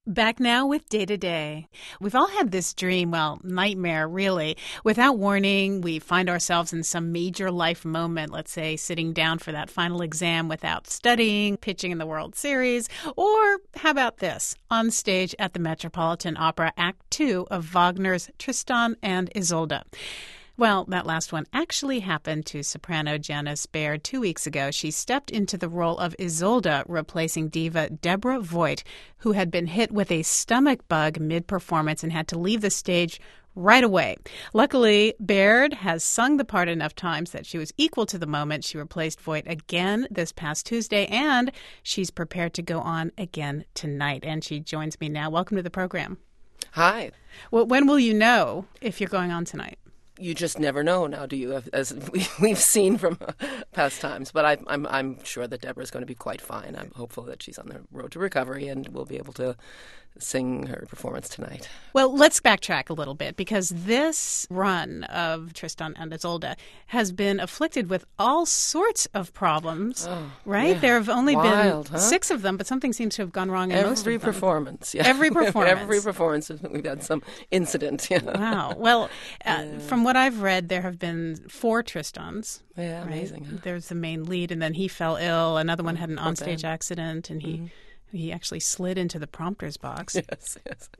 Back now with Day to Day. We've all had this dream, nightmare really. Without warning, we find ourselves in some major life moment, let's say sitting down for that final exam without studying, pitching in the World Series, or how about this, on stage at the Metropolitan Opera, Act 2 of Wagner's Tristan and Isolde. Well, that last one actually happened to soprano Janice Baird 2 weeks ago. She stepped into the role of Isolde, replacing diva Deborah Voigt, who had been hit with a stomach bug mid-performance and had to leave the stage right away. Luckily, Baird has sung the part enough times that she was equal to the moment. She replaced Voigt again this past Tuesday, and she's prepared to go on again tonight. And she joins me now. Welcome to the program. Hi. Well, when will you know if you're going on tonight? You just never know now, do you? As we've seen from past times. But I'm sure that Deborah's going to be quite fine. I'm hopeful that she's on the road to recovery and will be able to sing her performance tonight. Well, let's backtrack a little bit, because this run of Tristan and Isolde has been afflicted with all sorts of problems, right? Yeah. There have only Wild, been 6 of them, but something seems to have gone wrong in most of them. Every performance, yeah. Every performance. Every performance, we've had some incident. Yeah. Wow. Well, from what I've read, there have been 4 Tristans. Yeah, right? amazing. Huh? There's the main lead, and then he fell ill. Another one had an onstage accident, and he actually slid into the prompter's box. Yes.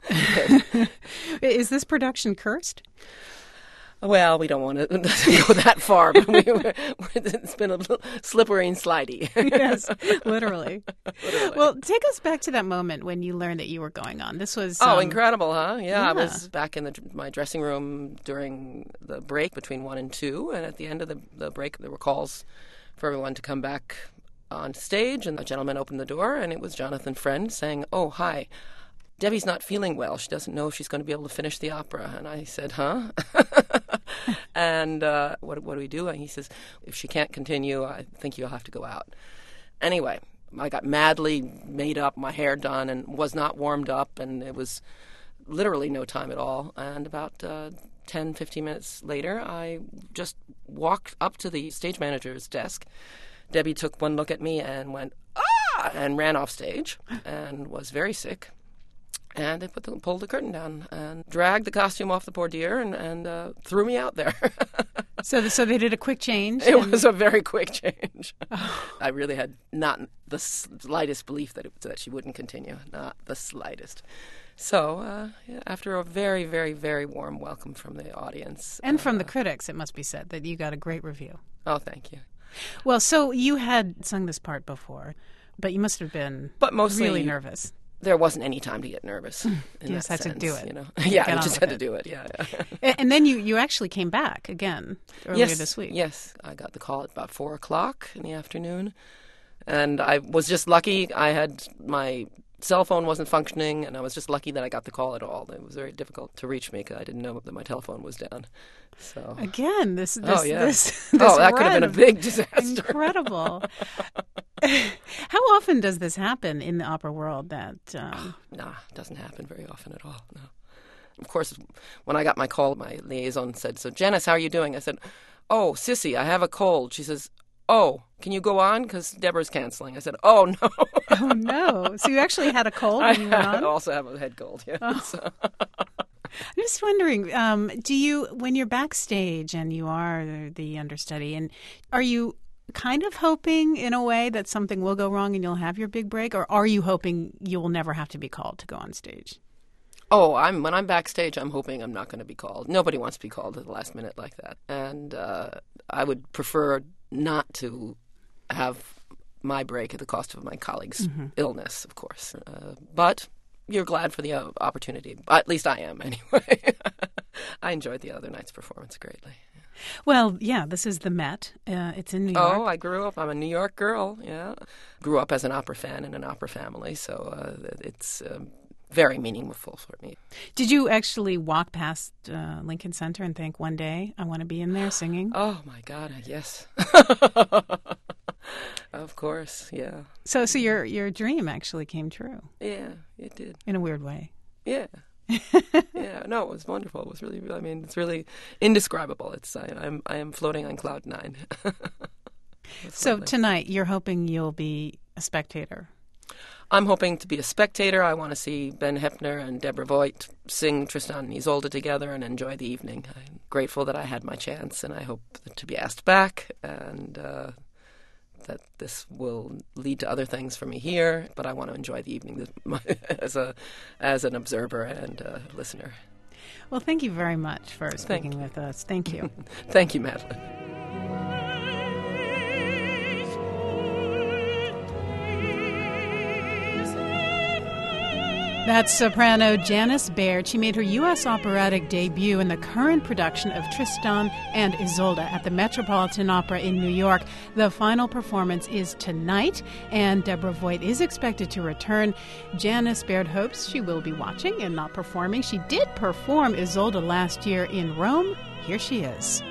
Is this production cursed? Well, we don't want to go that far, but it's been a little slippery and slidey. Yes, literally. Well, take us back to that moment when you learned that you were going on. This was... incredible, huh? Yeah, I was back in my dressing room during the break between 1 and 2, and at the end of the break, there were calls for everyone to come back on stage, and a gentleman opened the door, and it was Jonathan Friend saying, "Oh, hi. Debbie's not feeling well. She doesn't know if she's going to be able to finish the opera." And I said, huh? And what do we do? And he says, "If she can't continue, I think you'll have to go out." Anyway, I got madly made up, my hair done, and was not warmed up, and it was literally no time at all. And about 10, 15 minutes later, I just walked up to the stage manager's desk. Debbie took one look at me and went, "Ah!" and ran off stage and was very sick. And they pulled the curtain down and dragged the costume off the poor dear and threw me out there. So they did a quick change? It was a very quick change. I really had not the slightest belief that she wouldn't continue, not the slightest. So after a very, very, very warm welcome from the audience. And from the critics, it must be said, that you got a great review. Oh, thank you. Well, so you had sung this part before, but you must have been really nervous. There wasn't any time to get nervous. You just had to do it. You know? Yeah, you just had to do it. Yeah. And then you actually came back again earlier this week. Yes, I got the call at about 4:00 in the afternoon, and I was just lucky. I had my cell phone wasn't functioning, and I was just lucky that I got the call at all. It was very difficult to reach me because I didn't know that my telephone was down. So again, this that could have been a big disaster. Incredible. How often does this happen in the opera world? That Nah, it doesn't happen very often at all. No. Of course, when I got my call, my liaison said, "So Janice, how are you doing?" I said, "Oh, Sissy, I have a cold." She says, "Oh, can you go on? Because Deborah's canceling." I said, "Oh, no." Oh, no. So you actually had a cold when you went on? I also have a head cold, yes. Oh. I'm just wondering, do you, when you're backstage and you are the understudy, and are you kind of hoping in a way that something will go wrong and you'll have your big break, or are you hoping you will never have to be called to go on stage? Oh, when I'm backstage, I'm hoping I'm not going to be called. Nobody wants to be called at the last minute like that. And I would prefer not to have my break at the cost of my colleague's illness, of course. But you're glad for the opportunity. At least I am, anyway. I enjoyed the other night's performance greatly. Well, yeah, this is the Met. It's in New York. Oh, I'm a New York girl, yeah. Grew up as an opera fan in an opera family, so it's very meaningful for me. Did you actually walk past Lincoln Center and think, one day I want to be in there singing? Oh, my God, yes. Of course, yeah. So your dream actually came true. Yeah, it did. In a weird way. Yeah. Yeah, no, it was wonderful. It was really, it's really indescribable. I am floating on cloud 9. So tonight, you're hoping you'll be a spectator. I'm hoping to be a spectator. I want to see Ben Heppner and Deborah Voigt sing Tristan and Isolde together and enjoy the evening. I'm grateful that I had my chance, and I hope to be asked back, and that this will lead to other things for me here. But I want to enjoy the evening as an observer and a listener. Well, thank you very much for speaking with us. Thank you. Thank you, Madeline. That's soprano Janice Baird. She made her U.S. operatic debut in the current production of Tristan and Isolde at the Metropolitan Opera in New York. The final performance is tonight, and Deborah Voigt is expected to return. Janice Baird hopes she will be watching and not performing. She did perform Isolde last year in Rome. Here she is.